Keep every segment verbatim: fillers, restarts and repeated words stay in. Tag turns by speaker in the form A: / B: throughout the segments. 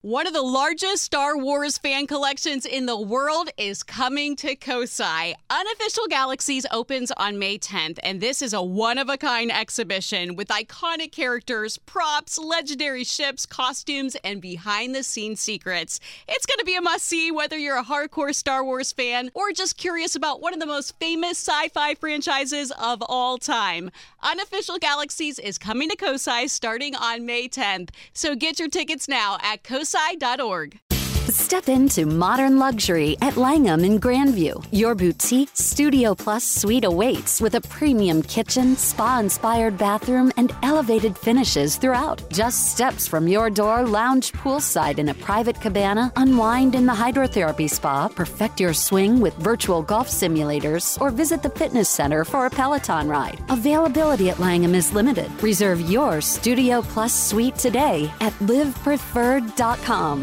A: One of the largest Star Wars fan collections in the world is coming to Kosai. Unofficial Galaxies opens on May tenth, and this is a one-of-a-kind exhibition with iconic characters, props, legendary ships, costumes, and behind-the-scenes secrets. It's going to be a must-see whether you're a hardcore Star Wars fan or just curious about one of the most famous sci-fi franchises of all time. Unofficial Galaxies is coming to Kosai starting on May tenth, so get your tickets now at kosai dot org.
B: Step into modern luxury at Langham in Grandview. Your boutique Studio Plus suite awaits with a premium kitchen, spa-inspired bathroom, and elevated finishes throughout. Just steps from your door, lounge poolside in a private cabana, unwind in the hydrotherapy spa, perfect your swing with virtual golf simulators, or visit the fitness center for a Peloton ride. Availability at Langham is limited. Reserve your Studio Plus suite today at live preferred dot com.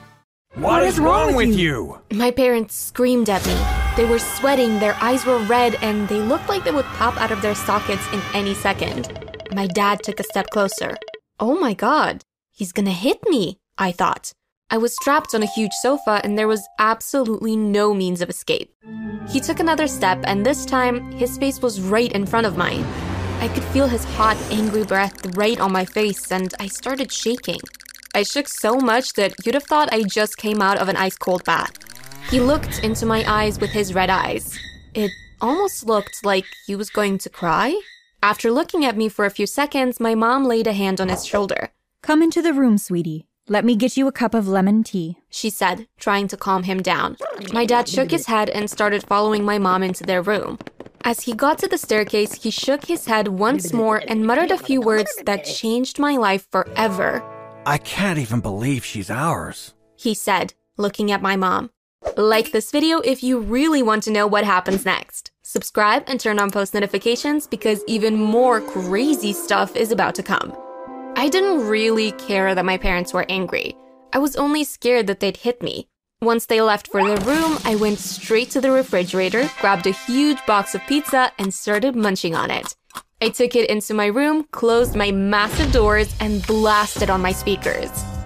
C: What is wrong with you?
D: My parents screamed at me. They were sweating, their eyes were red, and they looked like they would pop out of their sockets in any second. My dad took a step closer. Oh my God, he's gonna hit me, I thought. I was strapped on a huge sofa and there was absolutely no means of escape. He took another step and this time, his face was right in front of mine. I could feel his hot, angry breath right on my face and I started shaking. I shook so much that you'd have thought I just came out of an ice-cold bath. He looked into my eyes with his red eyes. It almost looked like he was going to cry. After looking at me for a few seconds, my mom laid a hand on his shoulder.
E: "Come into the room, sweetie. Let me get you a cup of lemon tea,"
D: she said, trying to calm him down. My dad shook his head and started following my mom into their room. As he got to the staircase, he shook his head once more and muttered a few words that changed my life forever.
C: I can't even believe she's ours,
D: he said, looking at my mom. Like this video if you really want to know what happens next. Subscribe and turn on post notifications because even more crazy stuff is about to come. I didn't really care that my parents were angry. I was only scared that they'd hit me. Once they left for their room, I went straight to the refrigerator, grabbed a huge box of pizza, and started munching on it. I took it into my room, closed my massive doors, and blasted on my speakers.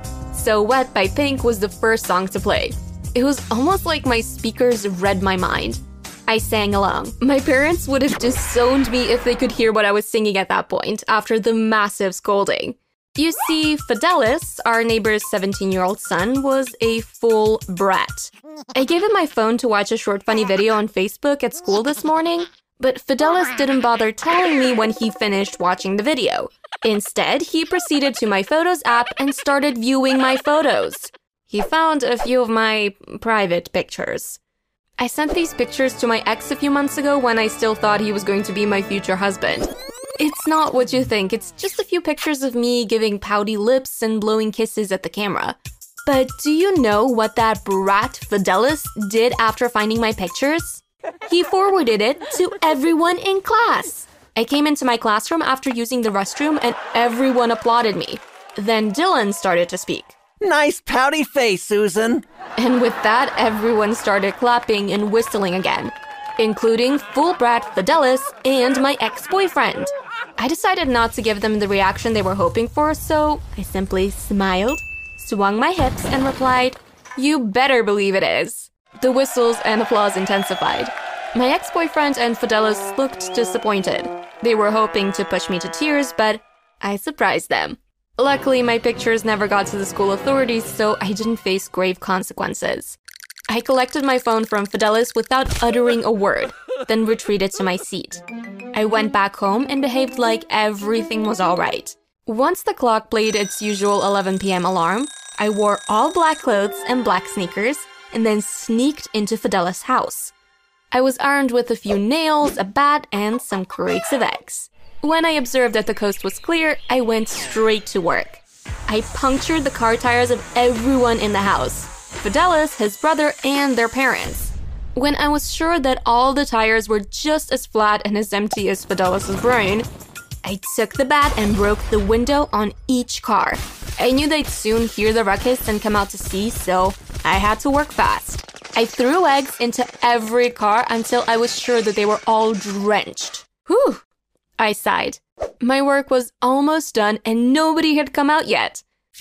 D: So Wet by Pink was the first song to play. It was almost like my speakers read my mind. I sang along. My parents would have disowned me if they could hear what I was singing at that point, after the massive scolding. You see, Fidelis, our neighbor's seventeen-year-old son, was a full brat. I gave him my phone to watch a short funny video on Facebook at school this morning, but Fidelis didn't bother telling me when he finished watching the video. Instead, he proceeded to my Photos app and started viewing my photos. He found a few of my private pictures. I sent these pictures to my ex a few months ago when I still thought he was going to be my future husband. It's not what you think, it's just a few pictures of me giving pouty lips and blowing kisses at the camera. But do you know what that brat Fidelis did after finding my pictures? He forwarded it to everyone in class. I came into my classroom after using the restroom and everyone applauded me. Then Dylan started to speak.
C: Nice pouty face, Susan.
D: And with that, everyone started clapping and whistling again, including full brat Fidelis and my ex-boyfriend. I decided not to give them the reaction they were hoping for, so I simply smiled, swung my hips, and replied, "You better believe it is." The whistles and applause intensified. My ex-boyfriend and Fidelis looked disappointed. They were hoping to push me to tears, but I surprised them. Luckily, my pictures never got to the school authorities, so I didn't face grave consequences. I collected my phone from Fidelis without uttering a word, then retreated to my seat. I went back home and behaved like everything was all right. Once the clock played its usual eleven p m alarm, I wore all black clothes and black sneakers, and then sneaked into Fidelis' house. I was armed with a few nails, a bat, and some crates of eggs. When I observed that the coast was clear, I went straight to work. I punctured the car tires of everyone in the house, Fidelis, his brother, and their parents. When I was sure that all the tires were just as flat and as empty as Fidelis' brain, I took the bat and broke the window on each car. I knew they'd soon hear the ruckus and come out to see, so I had to work fast. I threw eggs into every car until I was sure that they were all drenched. Whew, I sighed. My work was almost done and nobody had come out yet.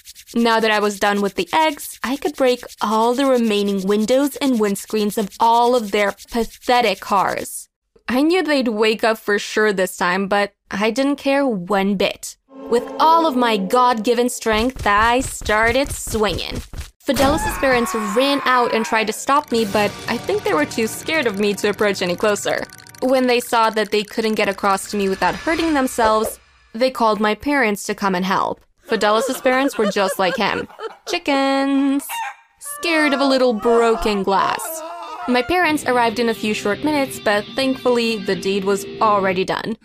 D: Now that I was done with the eggs, I could break all the remaining windows and windscreens of all of their pathetic cars. I knew they'd wake up for sure this time, but I didn't care one bit. With all of my God-given strength, I started swinging. Fidelis' parents ran out and tried to stop me, but I think they were too scared of me to approach any closer. When they saw that they couldn't get across to me without hurting themselves, they called my parents to come and help. Fidelis' parents were just like him. Chickens. Scared of a little broken glass. My parents arrived in a few short minutes, but thankfully the deed was already done.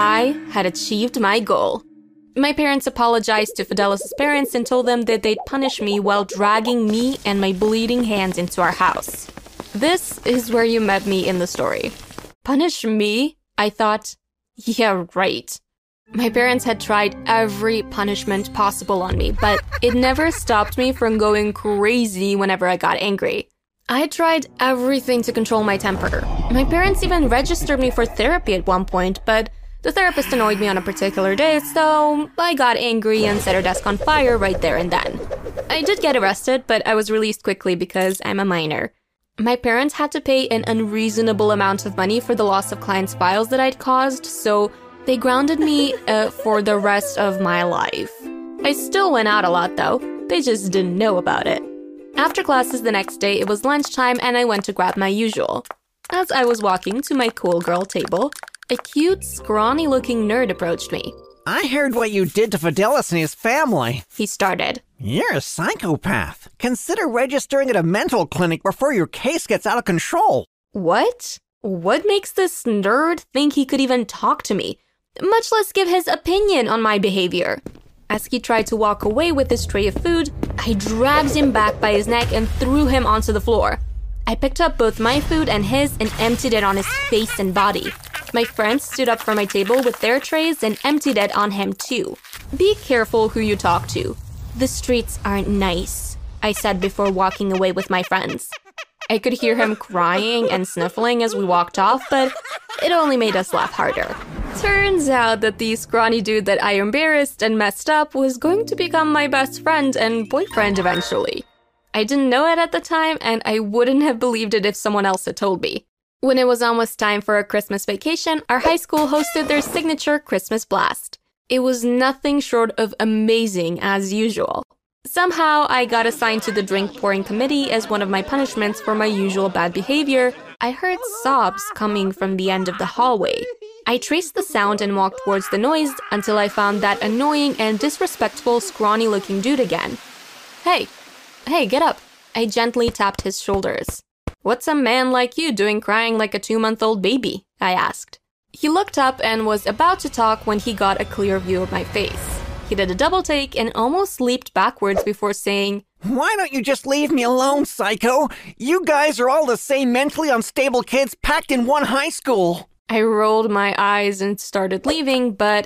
D: I had achieved my goal. My parents apologized to Fidelis' parents and told them that they'd punish me while dragging me and my bleeding hands into our house. This is where you met me in the story. Punish me? I thought, yeah, right. My parents had tried every punishment possible on me, but it never stopped me from going crazy whenever I got angry. I tried everything to control my temper. My parents even registered me for therapy at one point, but the therapist annoyed me on a particular day, so I got angry and set her desk on fire right there and then. I did get arrested, but I was released quickly because I'm a minor. My parents had to pay an unreasonable amount of money for the loss of clients' files that I'd caused, so they grounded me uh, for the rest of my life. I still went out a lot, though. They just didn't know about it. After classes the next day, it was lunchtime and I went to grab my usual. As I was walking to my cool girl table, a cute, scrawny-looking nerd approached me.
C: I heard what you did to Fidelis and his family.
D: He started.
C: You're a psychopath. Consider registering at a mental clinic before your case gets out of control.
D: What? What makes this nerd think he could even talk to me, much less give his opinion on my behavior? As he tried to walk away with his tray of food, I dragged him back by his neck and threw him onto the floor. I picked up both my food and his and emptied it on his face and body. My friends stood up from my table with their trays and emptied it on him too. Be careful who you talk to. The streets aren't nice, I said before walking away with my friends. I could hear him crying and sniffling as we walked off, but it only made us laugh harder. Turns out that the scrawny dude that I embarrassed and messed up was going to become my best friend and boyfriend eventually. I didn't know it at the time, and I wouldn't have believed it if someone else had told me. When it was almost time for a Christmas vacation, our high school hosted their signature Christmas blast. It was nothing short of amazing as usual. Somehow, I got assigned to the drink pouring committee as one of my punishments for my usual bad behavior. I heard sobs coming from the end of the hallway. I traced the sound and walked towards the noise until I found that annoying and disrespectful scrawny-looking dude again. Hey, hey, get up. I gently tapped his shoulders. What's a man like you doing crying like a two-month-old baby? I asked. He looked up and was about to talk when he got a clear view of my face. He did a double take and almost leaped backwards before saying,
C: Why don't you just leave me alone, psycho? You guys are all the same mentally unstable kids packed in one high school.
D: I rolled my eyes and started leaving, but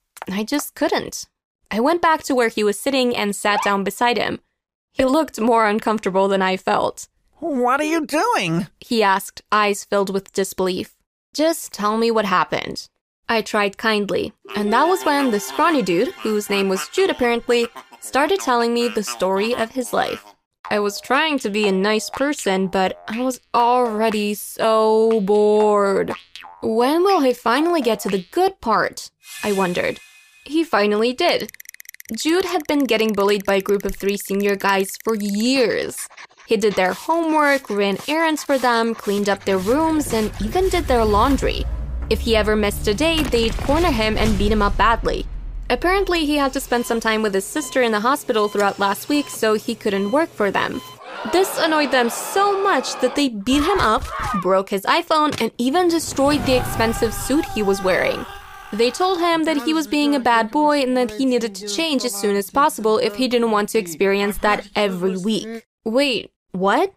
D: I just couldn't. I went back to where he was sitting and sat down beside him. He looked more uncomfortable than I felt.
C: What are you doing?
D: He asked, eyes filled with disbelief. Just tell me what happened. I tried kindly, and that was when the scrawny dude, whose name was Jude apparently, started telling me the story of his life. I was trying to be a nice person, but I was already so bored. When will he finally get to the good part? I wondered. He finally did. Jude had been getting bullied by a group of three senior guys for years. He did their homework, ran errands for them, cleaned up their rooms, and even did their laundry. If he ever missed a day, they'd corner him and beat him up badly. Apparently, he had to spend some time with his sister in the hospital throughout last week, so he couldn't work for them. This annoyed them so much that they beat him up, broke his iPhone, and even destroyed the expensive suit he was wearing. They told him that he was being a bad boy and that he needed to change as soon as possible if he didn't want to experience that every week. Wait, what?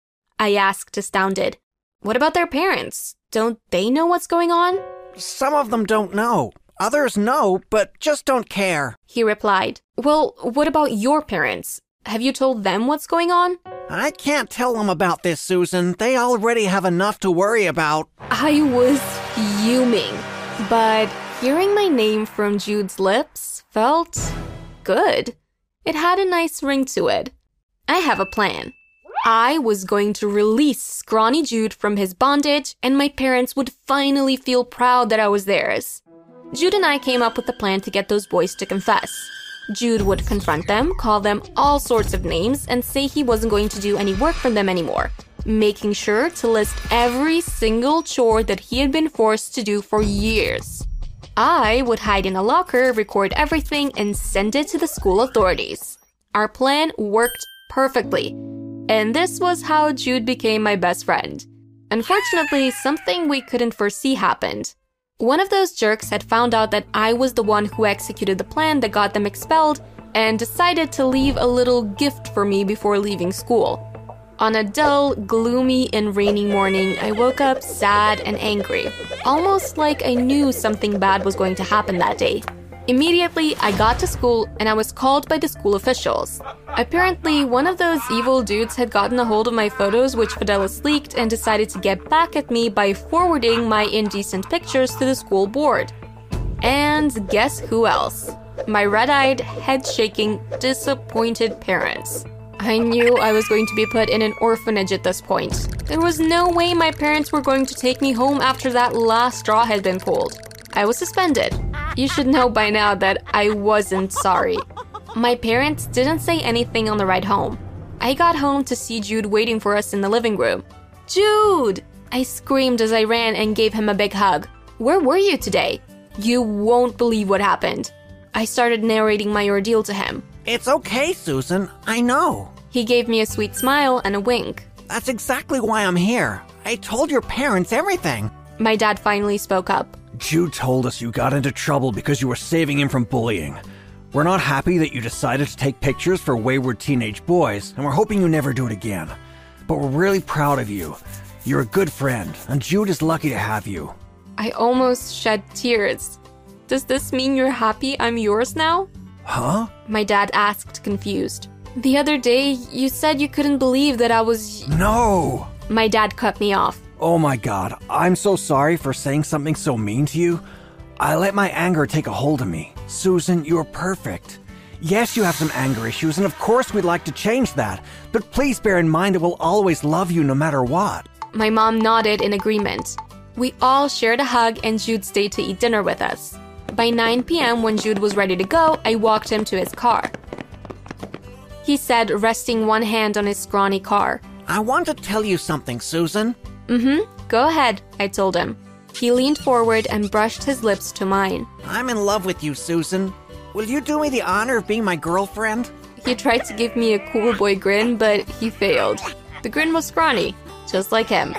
D: I asked, astounded. What about their parents? Don't they know what's going on?
C: Some of them don't know. Others know, but just don't care.
D: He replied. Well, what about your parents? Have you told them what's going on?
C: I can't tell them about this, Susan. They already have enough to worry about.
D: I was fuming, but hearing my name from Jude's lips felt good. It had a nice ring to it. I have a plan. I was going to release Scrawny Jude from his bondage, and my parents would finally feel proud that I was theirs. Jude and I came up with a plan to get those boys to confess. Jude would confront them, call them all sorts of names, and say he wasn't going to do any work for them anymore, making sure to list every single chore that he had been forced to do for years. I would hide in a locker, record everything, and send it to the school authorities. Our plan worked perfectly, and this was how Jude became my best friend. Unfortunately, something we couldn't foresee happened. One of those jerks had found out that I was the one who executed the plan that got them expelled and decided to leave a little gift for me before leaving school. On a dull, gloomy, and rainy morning, I woke up sad and angry, almost like I knew something bad was going to happen that day. Immediately, I got to school and I was called by the school officials. Apparently, one of those evil dudes had gotten a hold of my photos, which Fidelis leaked, and decided to get back at me by forwarding my indecent pictures to the school board. And guess who else? My red-eyed, head-shaking, disappointed parents. I knew I was going to be put in an orphanage at this point. There was no way my parents were going to take me home after that last straw had been pulled. I was suspended. You should know by now that I wasn't sorry. My parents didn't say anything on the ride home. I got home to see Jude waiting for us in the living room. "Jude!" I screamed as I ran and gave him a big hug. "Where were you today? You won't believe what happened." I started narrating my ordeal to him.
C: It's okay, Susan. I know.
D: He gave me a sweet smile and a wink.
C: That's exactly why I'm here. I told your parents everything.
D: My dad finally spoke up.
C: Jude told us you got into trouble because you were saving him from bullying. We're not happy that you decided to take pictures for wayward teenage boys, and we're hoping you never do it again. But we're really proud of you. You're a good friend, and Jude is lucky to have you.
D: I almost shed tears. Does this mean you're happy I'm yours now?
C: Huh?
D: My dad asked, confused. The other day, you said you couldn't believe that I was...
C: No!
D: My dad cut me off.
C: Oh my god, I'm so sorry for saying something so mean to you. I let my anger take a hold of me. Susan, you're perfect. Yes, you have some anger issues, and of course we'd like to change that, but please bear in mind that we'll always love you no matter what.
D: My mom nodded in agreement. We all shared a hug, and Jude stayed to eat dinner with us. By nine p.m., when Jude was ready to go, I walked him to his car. He said, resting one hand on his scrawny car.
C: I want to tell you something, Susan.
D: Mm-hmm. Go ahead, I told him. He leaned forward and brushed his lips to mine.
C: I'm in love with you, Susan. Will you do me the honor of being my girlfriend?
D: He tried to give me a cool boy grin, but he failed. The grin was scrawny, just like him.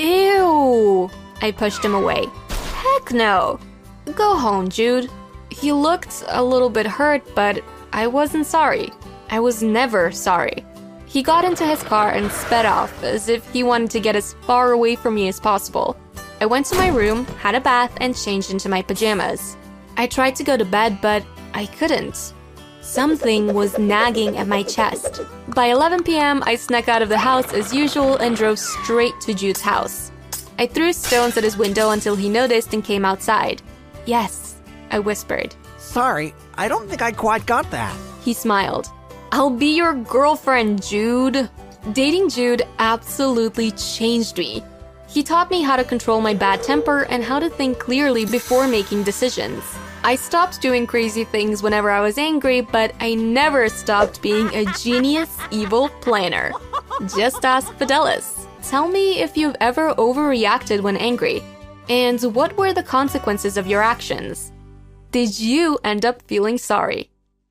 D: Ew! I pushed him away. Heck no! Go home, Jude. He looked a little bit hurt, but I wasn't sorry. I was never sorry. He got into his car and sped off, as if he wanted to get as far away from me as possible. I went to my room, had a bath, and changed into my pajamas. I tried to go to bed, but I couldn't. Something was nagging at my chest. By eleven p.m., I snuck out of the house as usual and drove straight to Jude's house. I threw stones at his window until he noticed and came outside. "Yes," I whispered.
C: Sorry, I don't think I quite got that.
D: He smiled. "I'll be your girlfriend, Jude." Dating Jude absolutely changed me. He taught me how to control my bad temper and how to think clearly before making decisions. I stopped doing crazy things whenever I was angry, but I never stopped being a genius, evil planner. Just ask Fidelis. Tell me if you've ever overreacted when angry. And what were the consequences of your actions? Did you end up feeling sorry?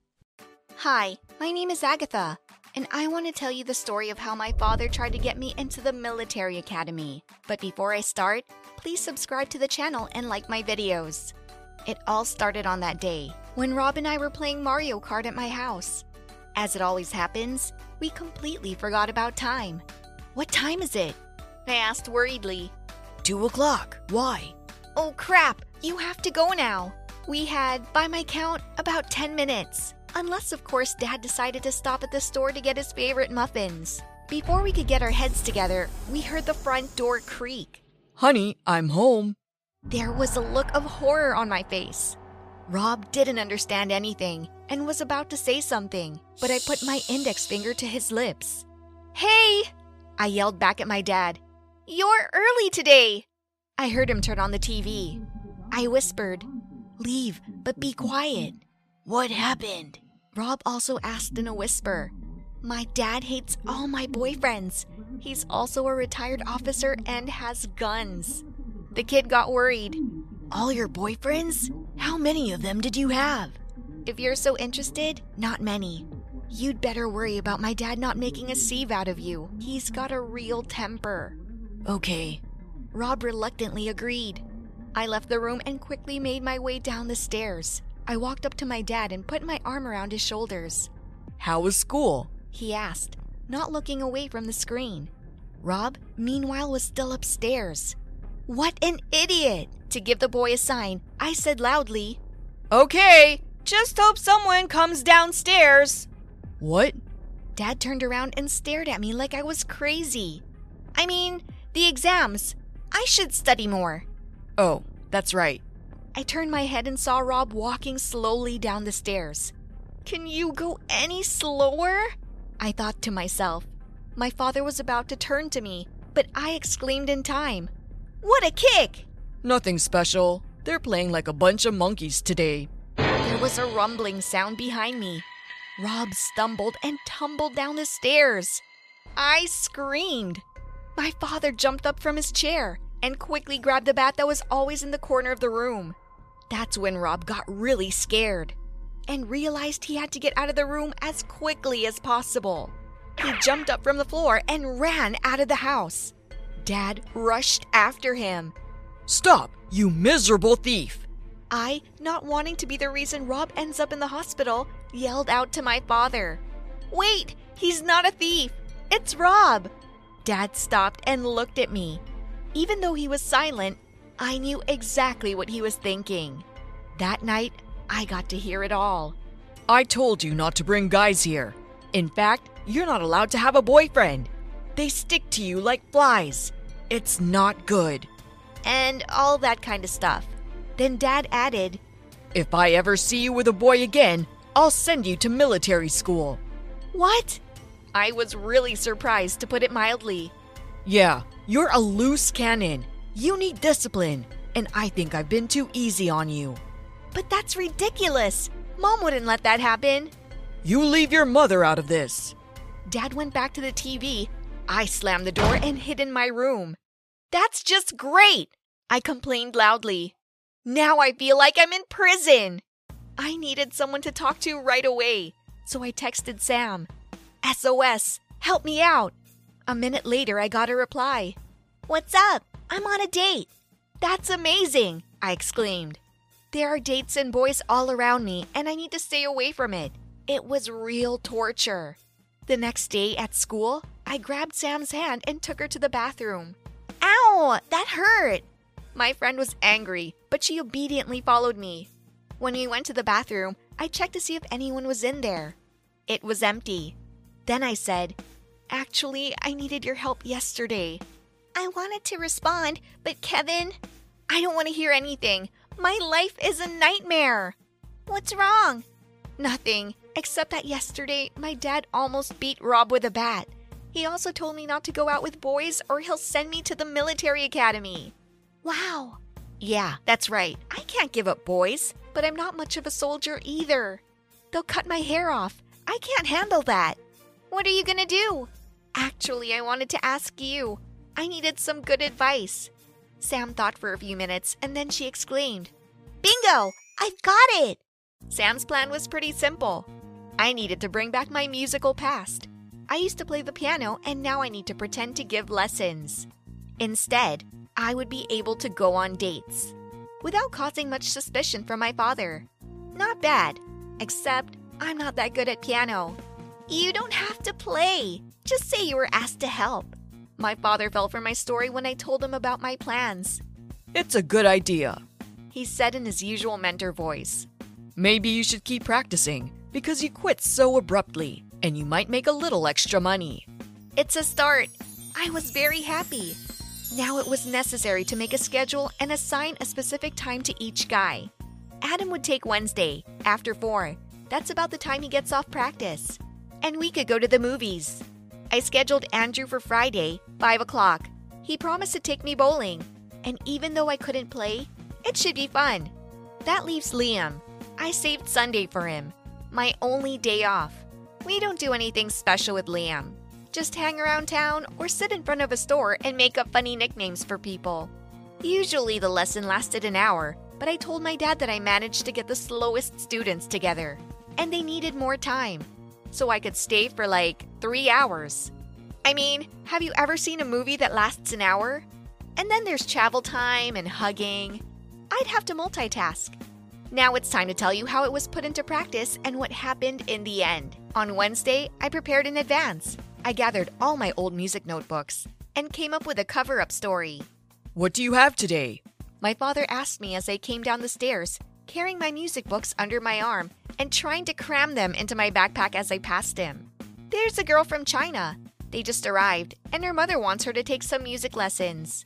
F: Hi, my name is Agatha, and I want to tell you the story of how my father tried to get me into the military academy. But before I start, please subscribe to the channel and like my videos. It all started on that day, when Rob and I were playing Mario Kart at my house. As it always happens, we completely forgot about time. "What time is it?" I asked worriedly.
G: Two o'clock. Why?
F: "Oh crap, you have to go now." We had, by my count, about ten minutes. Unless, of course, Dad decided to stop at the store to get his favorite muffins. Before we could get our heads together, we heard the front door creak.
G: Honey, I'm home.
F: There was a look of horror on my face. Rob didn't understand anything and was about to say something, but I put my index finger to his lips. "Hey!" I yelled back at my dad. "You're early today!" I heard him turn on the T V. I whispered, "Leave, but be quiet."
G: What happened?
F: Rob also asked in a whisper. My dad hates all my boyfriends. He's also a retired officer and has guns. The kid got worried.
G: All your boyfriends? How many of them did you have?
F: If you're so interested, not many. You'd better worry about my dad not making a sieve out of you. He's got a real temper.
G: Okay.
F: Rob reluctantly agreed. I left the room and quickly made my way down the stairs. I walked up to my dad and put my arm around his shoulders.
G: How was school?
F: He asked, not looking away from the screen. Rob, meanwhile, was still upstairs. What an idiot! To give the boy a sign, I said loudly,
G: "Okay, just hope someone comes downstairs." What?
F: Dad turned around and stared at me like I was crazy. I mean, the exams. I should study more.
G: Oh, that's right.
F: I turned my head and saw Rob walking slowly down the stairs. Can you go any slower? I thought to myself. My father was about to turn to me, but I exclaimed in time. What a kick!
G: Nothing special. They're playing like a bunch of monkeys today.
F: There was a rumbling sound behind me. Rob stumbled and tumbled down the stairs. I screamed. My father jumped up from his chair and quickly grabbed the bat that was always in the corner of the room. That's when Rob got really scared and realized he had to get out of the room as quickly as possible. He jumped up from the floor and ran out of the house. Dad rushed after him.
G: Stop, you miserable thief!
F: I, not wanting to be the reason Rob ends up in the hospital, yelled out to my father. Wait, he's not a thief. It's Rob. Dad stopped and looked at me. Even though he was silent, I knew exactly what he was thinking. That night, I got to hear it all.
G: I told you not to bring guys here. In fact, you're not allowed to have a boyfriend. They stick to you like flies. It's not good.
F: And all that kind of stuff. Then Dad added,
G: If I ever see you with a boy again, I'll send you to military school.
F: What? I was really surprised, to put it mildly.
G: Yeah, you're a loose cannon. You need discipline, and I think I've been too easy on you.
F: But that's ridiculous. Mom wouldn't let that happen.
G: You leave your mother out of this.
F: Dad went back to the T V. I slammed the door and hid in my room. That's just great, I complained loudly. Now I feel like I'm in prison. I needed someone to talk to right away, so I texted Sam. S O S, help me out. A minute later, I got a reply. What's up? I'm on a date. That's amazing, I exclaimed. There are dates and boys all around me, and I need to stay away from it. It was real torture. The next day at school, I grabbed Sam's hand and took her to the bathroom. Ow, that hurt. My friend was angry, but she obediently followed me. When we went to the bathroom, I checked to see if anyone was in there. It was empty. Then I said, Actually, I needed your help yesterday. I wanted to respond, but Kevin, I don't want to hear anything. My life is a nightmare. What's wrong? Nothing, except that yesterday my dad almost beat Rob with a bat. He also told me not to go out with boys or he'll send me to the military academy. Wow. Yeah, that's right. I can't give up boys, but I'm not much of a soldier either. They'll cut my hair off. I can't handle that. What are you gonna do? Actually, I wanted to ask you. I needed some good advice. Sam thought for a few minutes and then she exclaimed, Bingo! I've got it! Sam's plan was pretty simple. I needed to bring back my musical past. I used to play the piano and now I need to pretend to give lessons. Instead, I would be able to go on dates without causing much suspicion from my father. Not bad, except I'm not that good at piano. You don't have to play. Just say you were asked to help. My father fell for my story when I told him about my plans.
G: It's a good idea,
F: he said in his usual mentor voice.
G: Maybe you should keep practicing because you quit so abruptly and you might make a little extra money.
F: It's a start. I was very happy. Now it was necessary to make a schedule and assign a specific time to each guy. Adam would take Wednesday, after four. That's about the time he gets off practice. And we could go to the movies. I scheduled Andrew for Friday, five o'clock. He promised to take me bowling. And even though I couldn't play, it should be fun. That leaves Liam. I saved Sunday for him. My only day off. We don't do anything special with Liam. Just hang around town or sit in front of a store and make up funny nicknames for people. Usually the lesson lasted an hour, but I told my dad that I managed to get the slowest students together. And they needed more time. So I could stay for like three hours. I mean, have you ever seen a movie that lasts an hour? And then there's travel time and hugging. I'd have to multitask. Now it's time to tell you how it was put into practice and what happened in the end. On Wednesday, I prepared in advance. I gathered all my old music notebooks and came up with a cover-up story.
G: What do you have today?
F: My father asked me as I came down the stairs, carrying my music books under my arm and trying to cram them into my backpack as I passed him. There's a girl from China. They just arrived, and her mother wants her to take some music lessons.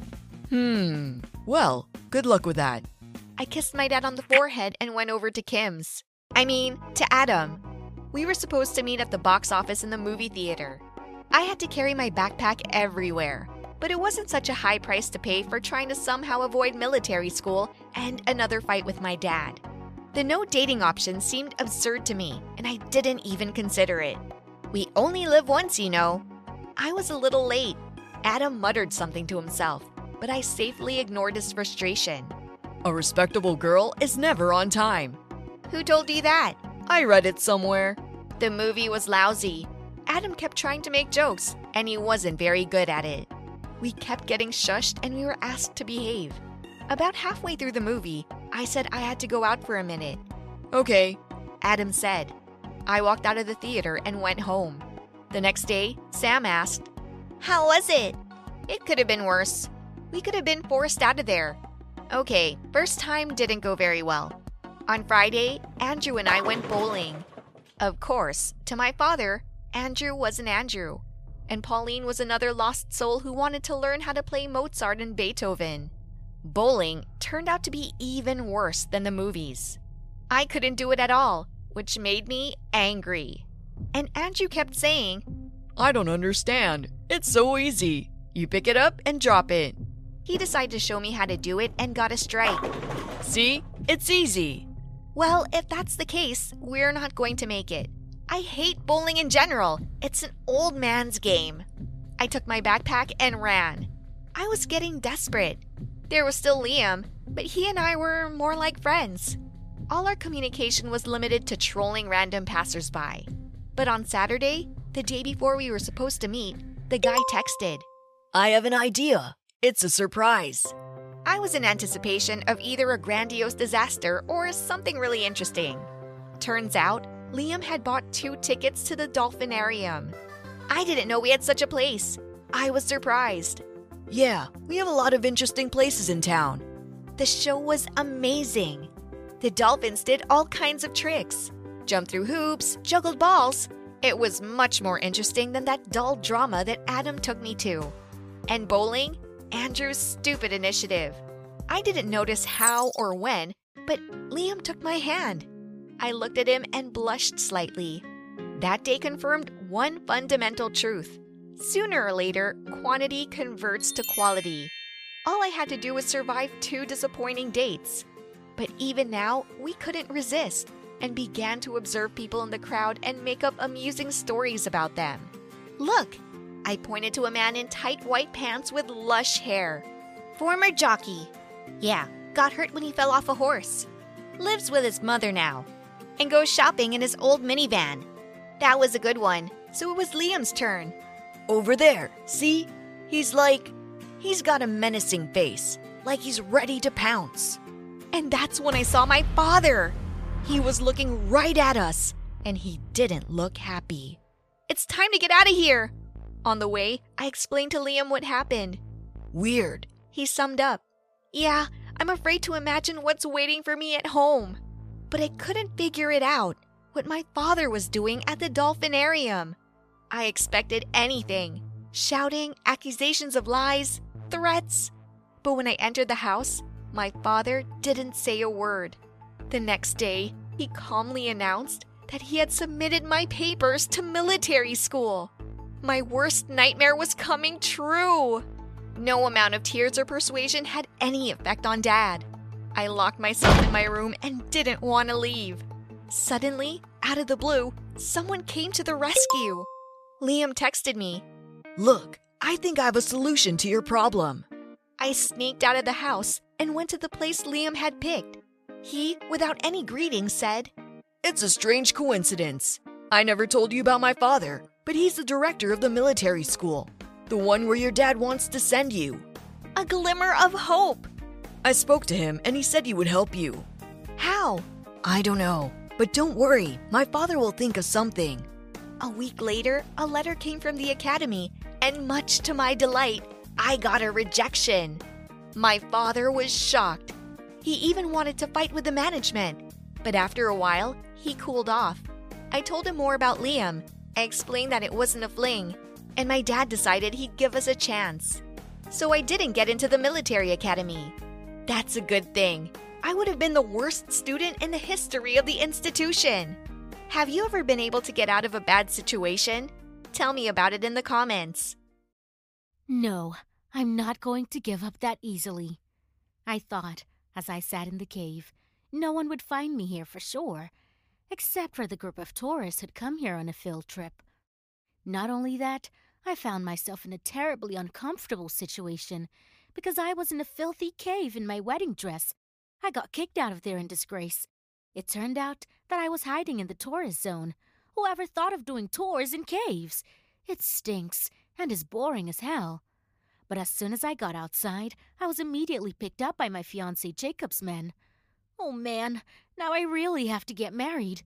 G: Hmm, well, good luck with that.
F: I kissed my dad on the forehead and went over to Kim's. I mean, to Adam. We were supposed to meet at the box office in the movie theater. I had to carry my backpack everywhere, but it wasn't such a high price to pay for trying to somehow avoid military school and another fight with my dad. The no dating option seemed absurd to me, and I didn't even consider it. We only live once, you know. I was a little late. Adam muttered something to himself, but I safely ignored his frustration.
G: A respectable girl is never on time.
F: Who told you that?
G: I read it somewhere.
F: The movie was lousy. Adam kept trying to make jokes, and he wasn't very good at it. We kept getting shushed and we were asked to behave. About halfway through the movie, I said I had to go out for a minute.
G: Okay,
F: Adam said. I walked out of the theater and went home. The next day, Sam asked, "How was it?" It could have been worse. We could have been forced out of there. Okay, first time didn't go very well. On Friday, Andrew and I went bowling. Of course, to my father, Andrew was an Andrew, and Pauline was another lost soul who wanted to learn how to play Mozart and Beethoven. Bowling turned out to be even worse than the movies. I couldn't do it at all, which made me angry. And Andrew kept saying,
G: I don't understand. It's so easy. You pick it up and drop it.
F: He decided to show me how to do it and got a strike.
G: See? It's easy.
F: Well, if that's the case, we're not going to make it. I hate bowling in general. It's an old man's game. I took my backpack and ran. I was getting desperate. There was still Liam, but he and I were more like friends. All our communication was limited to trolling random passersby. But on Saturday, the day before we were supposed to meet, the guy texted.
G: I have an idea. It's a surprise.
F: I was in anticipation of either a grandiose disaster or something really interesting. Turns out, Liam had bought two tickets to the Dolphinarium. I didn't know we had such a place. I was surprised.
G: Yeah, we have a lot of interesting places in town.
F: The show was amazing. The dolphins did all kinds of tricks. Jumped through hoops, juggled balls. It was much more interesting than that dull drama that Adam took me to. And bowling? Andrew's stupid initiative. I didn't notice how or when, but Liam took my hand. I looked at him and blushed slightly. That day confirmed one fundamental truth. Sooner or later, quantity converts to quality. All I had to do was survive two disappointing dates. But even now, we couldn't resist and began to observe people in the crowd and make up amusing stories about them. Look! I pointed to a man in tight white pants with lush hair. Former jockey. Yeah, got hurt when he fell off a horse. Lives with his mother now. And goes shopping in his old minivan. That was a good one, so it was Liam's turn.
G: Over there, see? He's like, he's got a menacing face, like he's ready to pounce.
F: And that's when I saw my father. He was looking right at us, and he didn't look happy. It's time to get out of here. On the way, I explained to Liam what happened.
G: Weird.
F: He summed up. Yeah, I'm afraid to imagine what's waiting for me at home. But I couldn't figure it out, what my father was doing at the Dolphinarium. I expected anything. Shouting, accusations of lies, threats. But when I entered the house, my father didn't say a word. The next day, he calmly announced that he had submitted my papers to military school. My worst nightmare was coming true. No amount of tears or persuasion had any effect on Dad. I locked myself in my room and didn't want to leave. Suddenly, out of the blue, someone came to the rescue. Liam texted me.
G: Look, I think I have a solution to your problem.
F: I sneaked out of the house and went to the place Liam had picked. He, without any greeting, said,
G: It's a strange coincidence. I never told you about my father, but he's the director of the military school, the one where your dad wants to send you.
F: A glimmer of hope.
G: I spoke to him and he said he would help you.
F: How?
G: I don't know, but don't worry, my father will think of something.
F: A week later, a letter came from the academy, and much to my delight, I got a rejection. My father was shocked. He even wanted to fight with the management, but after a while, he cooled off. I told him more about Liam. I explained that it wasn't a fling, and my dad decided he'd give us a chance. So I didn't get into the military academy. That's a good thing. I would have been the worst student in the history of the institution. Have you ever been able to get out of a bad situation? Tell me about it in the comments.
H: No, I'm not going to give up that easily. I thought, as I sat in the cave, no one would find me here for sure, except for the group of tourists who'd come here on a field trip. Not only that, I found myself in a terribly uncomfortable situation because I was in a filthy cave in my wedding dress. I got kicked out of there in disgrace. It turned out that I was hiding in the tourist zone. Whoever thought of doing tours in caves? It stinks and is boring as hell. But as soon as I got outside, I was immediately picked up by my fiancé Jacob's men. Oh man, now I really have to get married.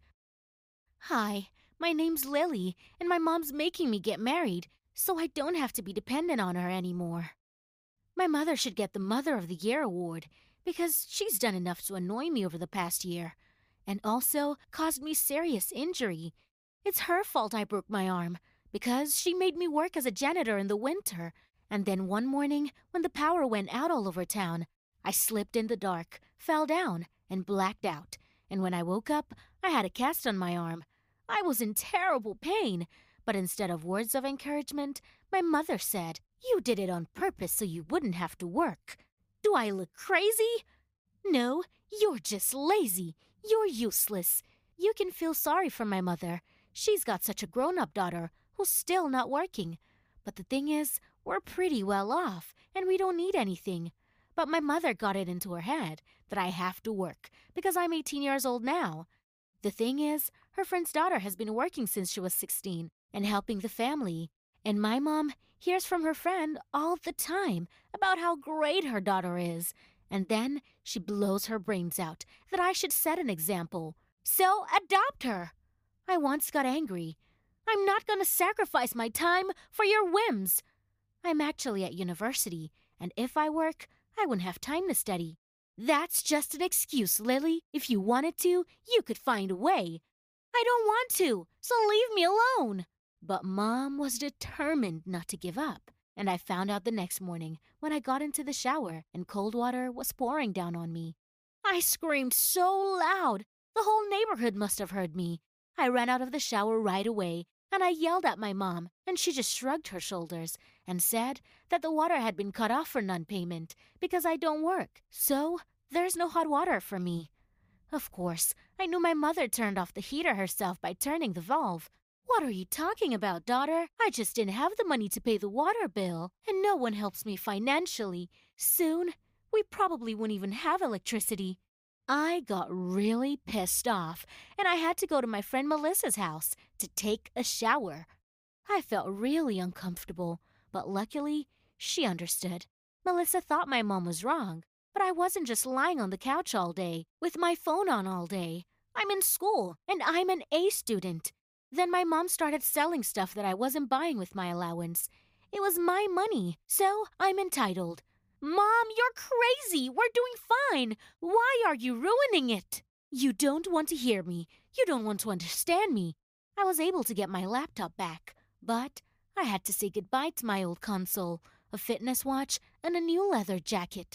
H: Hi, my name's Lily, and my mom's making me get married, so I don't have to be dependent on her anymore. My mother should get the Mother of the Year award, because she's done enough to annoy me over the past year, and also caused me serious injury. It's her fault I broke my arm, because she made me work as a janitor in the winter, and then one morning, when the power went out all over town, I slipped in the dark, fell down, and blacked out, and when I woke up, I had a cast on my arm. I was in terrible pain, but instead of words of encouragement, my mother said, "You did it on purpose so you wouldn't have to work." Do I look crazy? No, you're just lazy. You're useless. You can feel sorry for my mother. She's got such a grown-up daughter who's still not working. But the thing is, we're pretty well off, and we don't need anything. But my mother got it into her head that I have to work because I'm eighteen years old now. The thing is, her friend's daughter has been working since she was sixteen and helping the family. And my mom hears from her friend all the time about how great her daughter is. And then she blows her brains out that I should set an example. So adopt her. I once got angry. I'm not going to sacrifice my time for your whims. I'm actually at university, and if I work, I wouldn't have time to study. That's just an excuse, Lily. If you wanted to, you could find a way. I don't want to, so leave me alone. But Mom was determined not to give up, and I found out the next morning when I got into the shower and cold water was pouring down on me. I screamed so loud, the whole neighborhood must have heard me. I ran out of the shower right away, and I yelled at my mom, and she just shrugged her shoulders and said that the water had been cut off for non-payment because I don't work, so there's no hot water for me. Of course, I knew my mother turned off the heater herself by turning the valve. What are you talking about, daughter? I just didn't have the money to pay the water bill, and no one helps me financially. Soon, we probably won't even have electricity. I got really pissed off, and I had to go to my friend Melissa's house to take a shower. I felt really uncomfortable, but luckily, she understood. Melissa thought my mom was wrong, but I wasn't just lying on the couch all day, with my phone on all day. I'm in school, and I'm an A student. Then my mom started selling stuff that I wasn't buying with my allowance. It was my money, so I'm entitled. Mom, you're crazy! We're doing fine! Why are you ruining it? You don't want to hear me. You don't want to understand me. I was able to get my laptop back, but I had to say goodbye to my old console, a fitness watch, and a new leather jacket.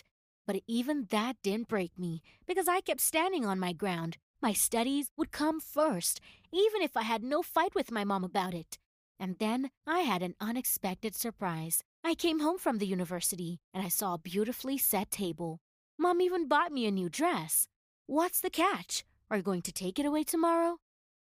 H: But even that didn't break me because I kept standing on my ground. My studies would come first, even if I had no fight with my mom about it. And then I had an unexpected surprise. I came home from the university and I saw a beautifully set table. Mom even bought me a new dress. What's the catch? Are you going to take it away tomorrow?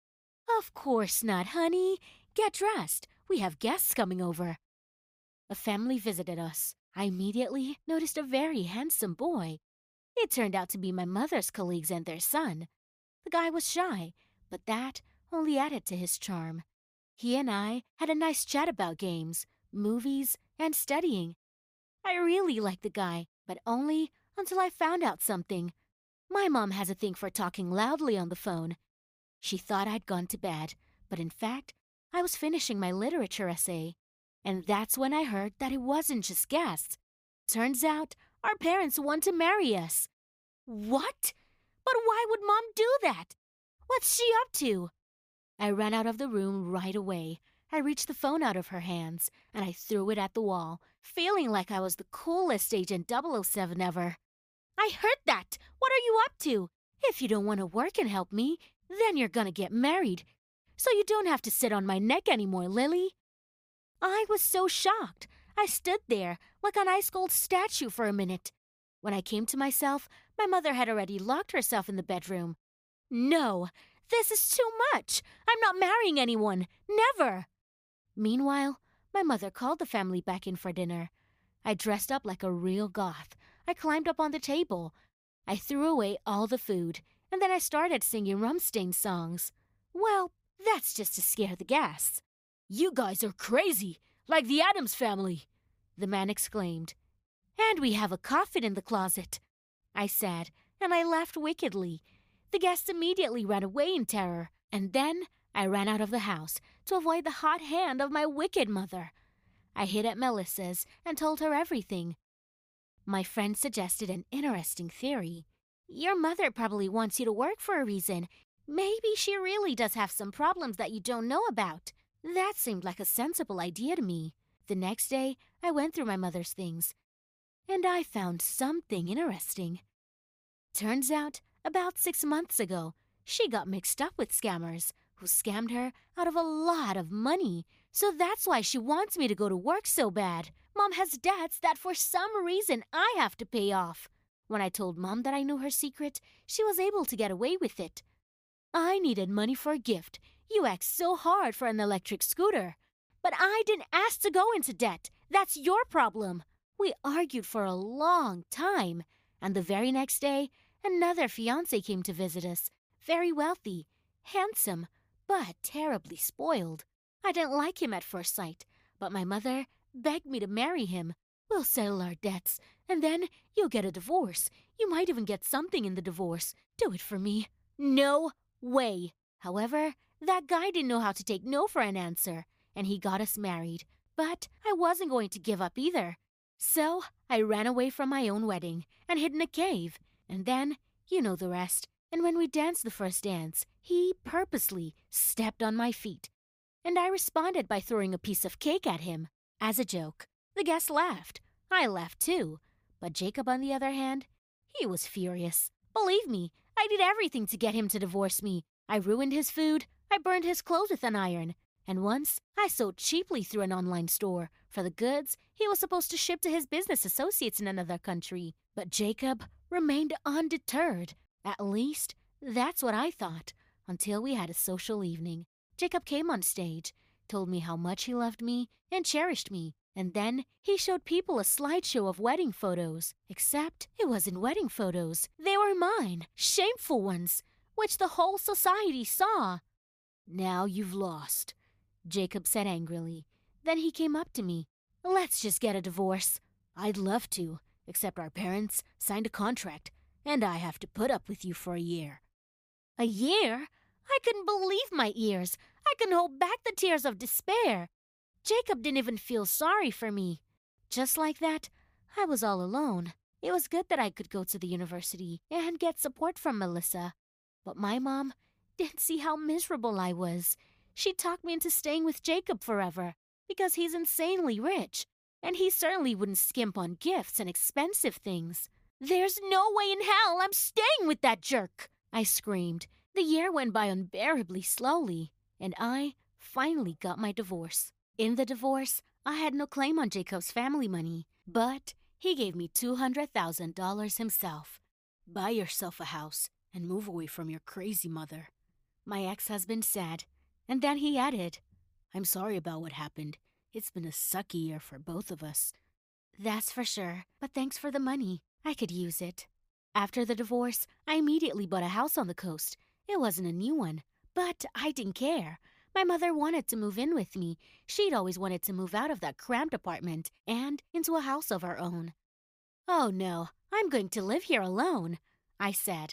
H: Of course not, honey. Get dressed. We have guests coming over. A family visited us. I immediately noticed a very handsome boy. It turned out to be my mother's colleagues and their son. The guy was shy, but that only added to his charm. He and I had a nice chat about games, movies, and studying. I really liked the guy, but only until I found out something. My mom has a thing for talking loudly on the phone. She thought I'd gone to bed, but in fact, I was finishing my literature essay. And that's when I heard that it wasn't just guests. Turns out, our parents want to marry us. What? But why would Mom do that? What's she up to? I ran out of the room right away. I reached the phone out of her hands, and I threw it at the wall, feeling like I was the coolest Agent double oh seven ever. I heard that! What are you up to? If you don't want to work and help me, then you're gonna get married. So you don't have to sit on my neck anymore, Lily. I was so shocked. I stood there like an ice-cold statue for a minute. When I came to myself, my mother had already locked herself in the bedroom. No, this is too much. I'm not marrying anyone. Never. Meanwhile, my mother called the family back in for dinner. I dressed up like a real goth. I climbed up on the table. I threw away all the food, and then I started singing Rammstein songs. Well, that's just to scare the guests. You guys are crazy, like the Addams family, the man exclaimed. And we have a coffin in the closet, I said, and I laughed wickedly. The guests immediately ran away in terror, and then I ran out of the house to avoid the hot hand of my wicked mother. I hid at Melissa's and told her everything. My friend suggested an interesting theory. Your mother probably wants you to work for a reason. Maybe she really does have some problems that you don't know about. That seemed like a sensible idea to me. The next day, I went through my mother's things, and I found something interesting. Turns out, about six months ago, she got mixed up with scammers who scammed her out of a lot of money. So that's why she wants me to go to work so bad. Mom has debts that for some reason I have to pay off. When I told Mom that I knew her secret, she was able to get away with it. I needed money for a gift. You asked so hard for an electric scooter. But I didn't ask to go into debt. That's your problem. We argued for a long time. And the very next day, another fiancé came to visit us. Very wealthy, handsome, but terribly spoiled. I didn't like him at first sight, but my mother begged me to marry him. We'll settle our debts, and then you'll get a divorce. You might even get something in the divorce. Do it for me. No way. However, that guy didn't know how to take no for an answer, and he got us married. But I wasn't going to give up either. So I ran away from my own wedding and hid in a cave. And then, you know the rest. And when we danced the first dance, he purposely stepped on my feet. And I responded by throwing a piece of cake at him. As a joke, the guests laughed. I laughed too. But Jacob, on the other hand, he was furious. Believe me, I did everything to get him to divorce me. I ruined his food. I burned his clothes with an iron. And once, I sold cheaply through an online store for the goods he was supposed to ship to his business associates in another country. But Jacob remained undeterred. At least, that's what I thought, until we had a social evening. Jacob came on stage, told me how much he loved me and cherished me, and then he showed people a slideshow of wedding photos. Except it wasn't wedding photos. They were mine, shameful ones, which the whole society saw. Now you've lost, Jacob said angrily. Then he came up to me. Let's just get a divorce. I'd love to, except our parents signed a contract, and I have to put up with you for a year. A year? I couldn't believe my ears. I couldn't hold back the tears of despair. Jacob didn't even feel sorry for me. Just like that, I was all alone. It was good that I could go to the university and get support from Melissa. But my mom didn't see how miserable I was. She talked me into staying with Jacob forever because he's insanely rich, and he certainly wouldn't skimp on gifts and expensive things. There's no way in hell I'm staying with that jerk, I screamed. The year went by unbearably slowly, and I finally got my divorce. In the divorce, I had no claim on Jacob's family money, but he gave me two hundred thousand dollars himself. Buy yourself a house and move away from your crazy mother. My ex-husband said, and then he added, I'm sorry about what happened. It's been a sucky year for both of us. That's for sure, but thanks for the money. I could use it. After the divorce, I immediately bought a house on the coast. It wasn't a new one, but I didn't care. My mother wanted to move in with me. She'd always wanted to move out of that cramped apartment and into a house of our own. Oh no, I'm going to live here alone, I said.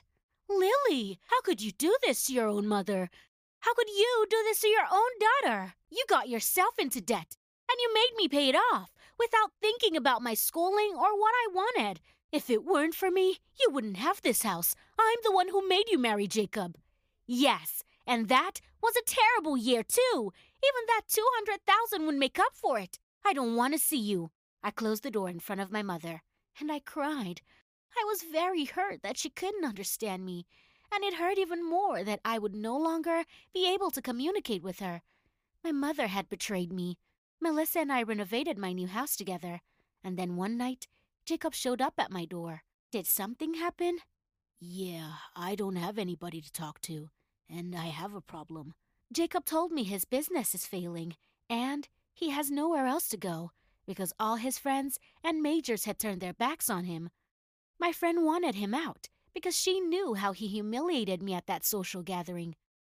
H: Lily, how could you do this to your own mother? How could you do this to your own daughter? You got yourself into debt, and you made me pay it off without thinking about my schooling or what I wanted. If it weren't for me, you wouldn't have this house. I'm the one who made you marry Jacob. Yes, and that was a terrible year, too. Even that two hundred thousand dollars would make up for it. I don't want to see you. I closed the door in front of my mother, and I cried. I was very hurt that she couldn't understand me, and it hurt even more that I would no longer be able to communicate with her. My mother had betrayed me. Melissa and I renovated my new house together, and then one night, Jacob showed up at my door. Did something happen? Yeah, I don't have anybody to talk to, and I have a problem. Jacob told me his business is failing, and he has nowhere else to go, because all his friends and majors had turned their backs on him. My friend wanted him out, because she knew how he humiliated me at that social gathering.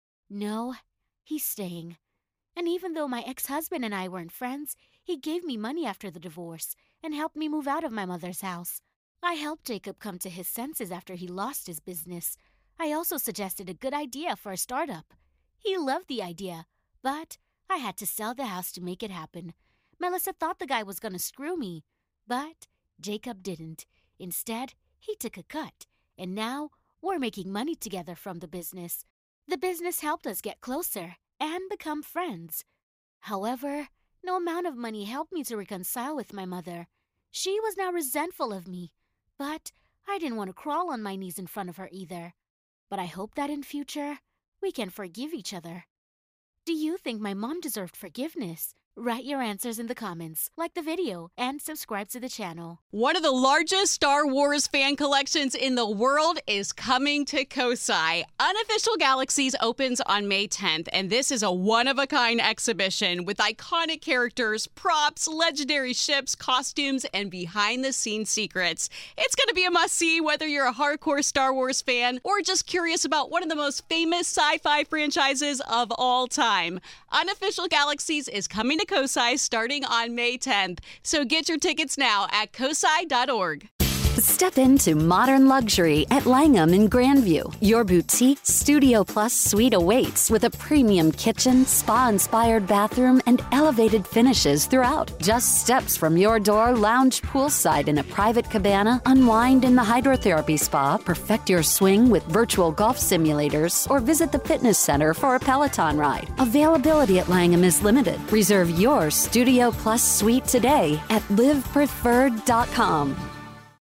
H: No, he's staying. And even though my ex-husband and I weren't friends, he gave me money after the divorce and helped me move out of my mother's house. I helped Jacob come to his senses after he lost his business. I also suggested a good idea for a startup. He loved the idea, but I had to sell the house to make it happen. Melissa thought the guy was going to screw me, but Jacob didn't. Instead, he took a cut, and now we're making money together from the business. The business helped us get closer and become friends. However, no amount of money helped me to reconcile with my mother. She was now resentful of me, but I didn't want to crawl on my knees in front of her either. But I hope that in future, we can forgive each other. Do you think my mom deserved forgiveness? Write your answers in the comments, like the video, and subscribe to the channel.
A: One of the largest Star Wars fan collections in the world is coming to Kosai. Unofficial Galaxies opens on May tenth, and this is a one-of-a-kind exhibition with iconic characters, props, legendary ships, costumes, and behind-the-scenes secrets. It's going to be a must-see whether you're a hardcore Star Wars fan or just curious about one of the most famous sci-fi franchises of all time. Unofficial Galaxies is coming to Kosai starting on May tenth. So get your tickets now at kosai dot org.
B: Step into modern luxury at Langham in Grandview. Your boutique Studio Plus suite awaits with a premium kitchen, spa-inspired bathroom, and elevated finishes throughout. Just steps from your door, lounge poolside in a private cabana, unwind in the hydrotherapy spa, perfect your swing with virtual golf simulators, or visit the fitness center for a Peloton ride. Availability at Langham is limited. Reserve your Studio Plus suite today at live preferred dot com.